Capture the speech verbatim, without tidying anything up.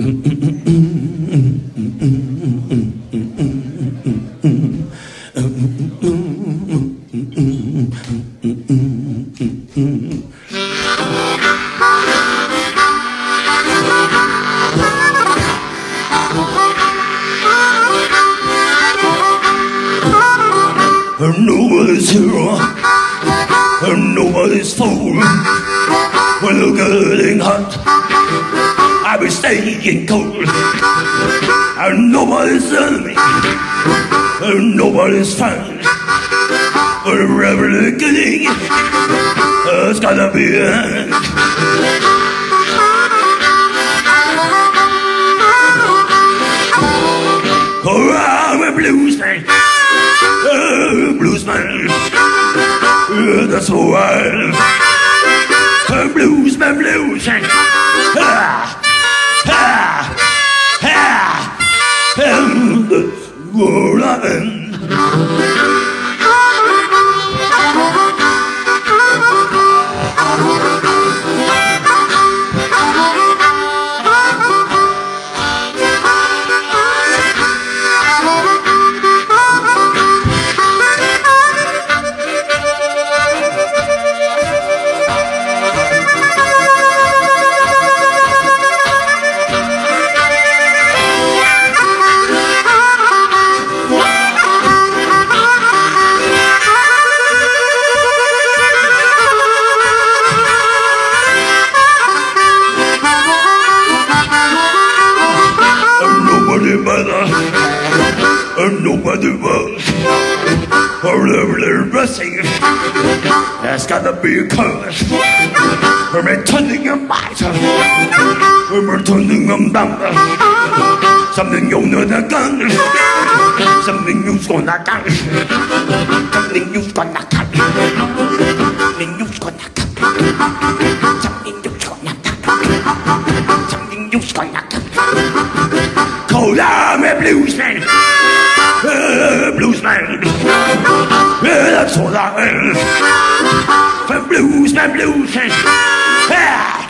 Nobody's hero, and nobody's fool. When the getting hot, I'll be staying cold. And nobody's enemy, and nobody's friend. Wherever they're getting, there's gotta be an end. Oh, I'm a bluesman. Uh, bluesman, uh, that's so wild. Uh, bluesman, bluesman. Ah, ah, ah, and that's where I am. And nobody was wherever they're dressing. There's gotta be a cause. We're turning them right. We're turning them down. Something you know the gun. Something you's gonna gun. Something you's gonna cut. Something you's gonna cut. Something you's gonna cut. Something you's gonna cut. Cause I'm a bluesman. Uh, bluesman, uh, that's all I am. A bluesman, bluesman. Yeah.